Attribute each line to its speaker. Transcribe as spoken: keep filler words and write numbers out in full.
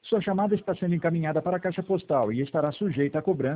Speaker 1: Sua chamada está sendo encaminhada para a caixa postal e estará sujeita a cobrança